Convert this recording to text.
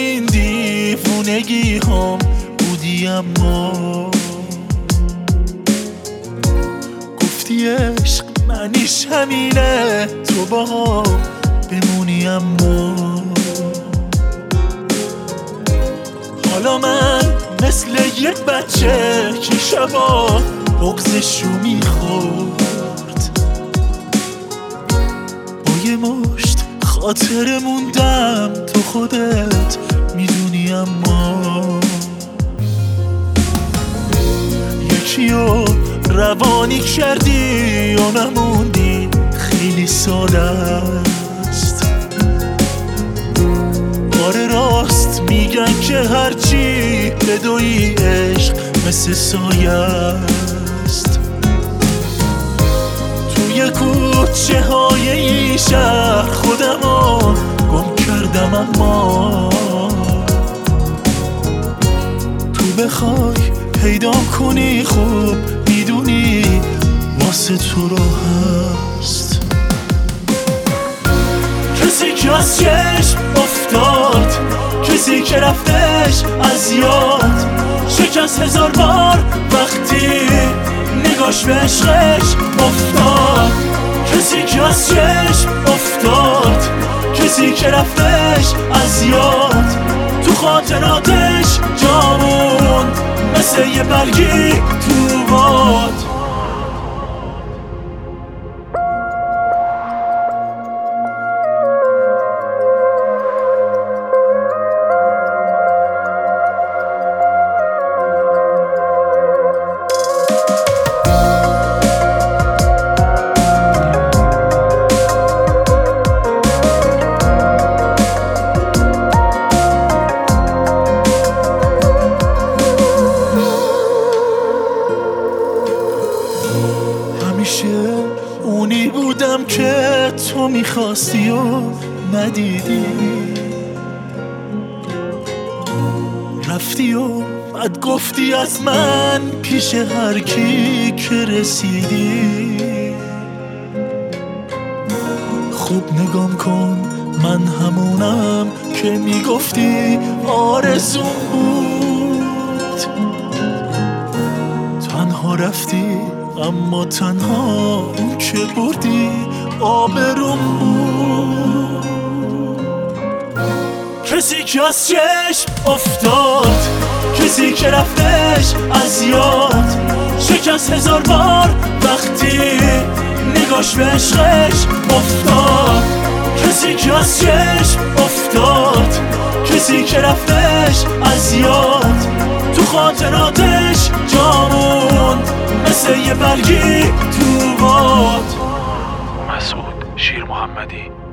این دیوونگی هم بودی، اما گفتی عشق معنیش همینه تو با بمونی. اما حالا من مثل یک بچه که شبا بغضش رو میخورد، با یه مشت خاطر موندم تو خودت میدونی. اما یکی رو روانی کردی یا نموندی، خیلی ساده است. باره راست میگن که هرچی بدوی عشق مثل سایه است. توی کوچه های این شهر خودمو گم کردم، اما تو بخوای پیدا کنی خوب میدونی واسه تو راه هست. کسی که از چشم افتاد، کسی که رفتش از یاد، شکست هزار بار وقتی نگاش به عشقش افتاد. کسی که از چشم افتاد، کسی که رفتش از یاد، تو خاطراتش جامون مثل یه برگی تو باد. اونی بودم که تو میخواستی و ندیدی، رفتی و بعد گفتی از من پیش هر کی که رسیدی. خوب نگام کن، من همونم که میگفتی آرزوم بود. تنها رفتی اما تنها اون که بردی آبروم بود. کسی که از چشم افتاد، کسی که رفتش از یاد، شکست هزار بار وقتی نگاش به عشقش افتاد. کسی که از چشم افتاد، کسی که رفتش از یاد، تو خاطراتش جامون مثل یه برگی تو باد. مسعود شیر محمدی.